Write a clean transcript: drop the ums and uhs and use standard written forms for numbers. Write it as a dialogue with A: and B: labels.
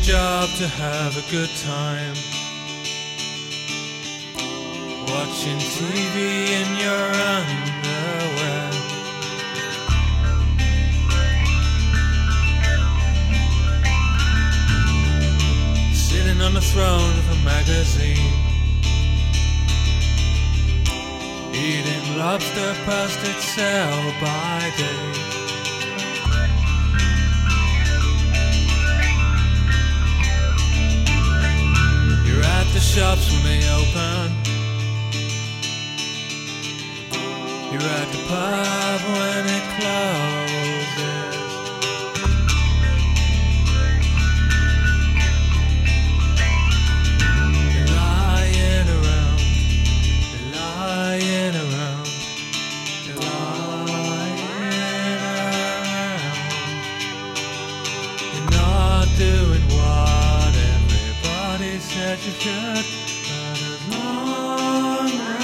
A: job to have a good time, watching TV in your underwear. Sitting on the throne of a magazine, eating lobster past its sell-by date. You're at the shops when they open, you're at the pub when it closes. You're lying around, you're lying around, you're lying around. You're not doing what everybody said you should, but as long as